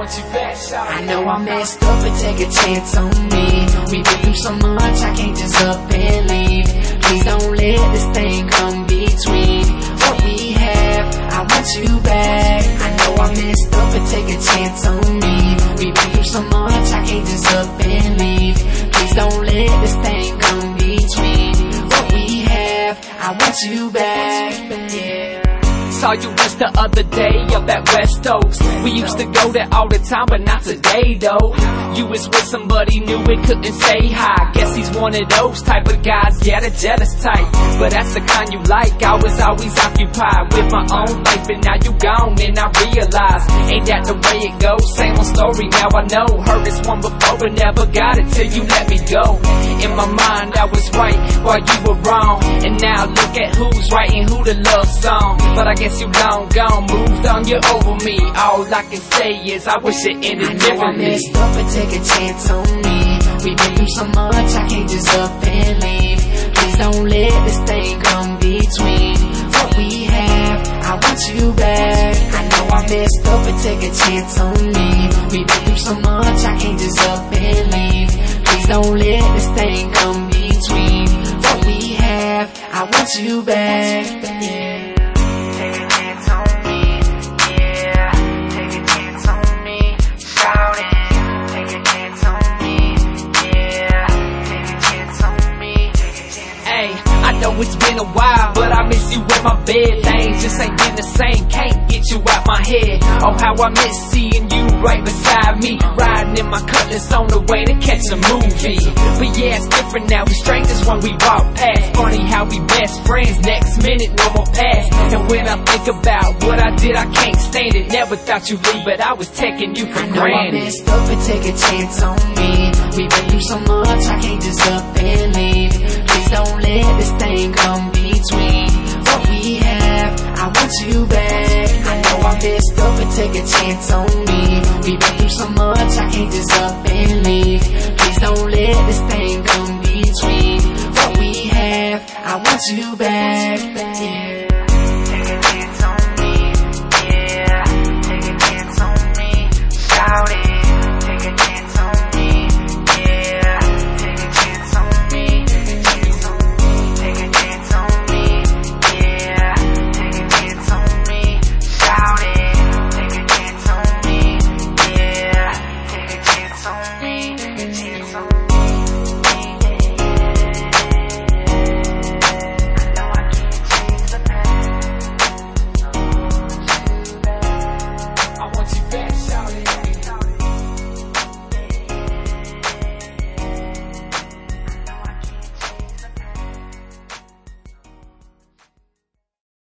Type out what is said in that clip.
want you back, shout. I know I messed up, but take a chance on me. We've been through so much, I can't just up and leave. Please don't let this thing come between what we have. I want you back. I know I messed up, but take a chance on me. We've been through so much, I can't just up and leave. Please don't let this thing come between what we have. I want you back. Yeah. Saw you just the other day up at West Oaks. We used to go there all the time, but not today though. You was with somebody new and couldn't say hi. Guess he's one of those type of guys, yeah, the jealous type. But that's the kind you like. I was always occupied with my own life, and now you gone and I realize ain't that the way it goes? Same old story, now I know. Heard this one before but never got it till you let me go. In my mind I was right while you were wrong, and now look at who's writing who the love song. But I guess you long gone, moved on, you're over me. All I can say is I wish it ended differently. I messed up, but take a chance on me. We've been through so much, I can't just up and leave. Please don't let this thing come between what we have. I want you back. I know I messed up, but take a chance on me. We've been through so much, I can't just up and leave. Please don't let this thing come between what we have. I want you back. Yeah. It's been a while, but I miss you in my bed. Things just ain't been the same, can't get you out my head. Oh, how I miss seeing you right beside me, riding in my Cutlass on the way to catch a movie. But yeah, it's different now, we strangers when we walk past. Funny how we best friends, next minute no more past. And when I think about what I did, I can't stand it. Never thought you'd leave, but I was taking you for granted. I messed up, but take a chance on me. We've been through so much, I can't just up and leave. Please don't let this thing come between what we have. I want you back. I know I messed up, but take a chance on me. We've been through so much, I can't just up and leave. Please don't let this thing come between what we have. I want you back. Yeah. Take a chance on me. Yeah. Take a chance on me. Shout it. Take a chance on me. Yeah. Take a chance on me. Take a chance on me. Yeah. Take a chance on me. Shout it. Take a chance on me. Yeah. Take a chance on me.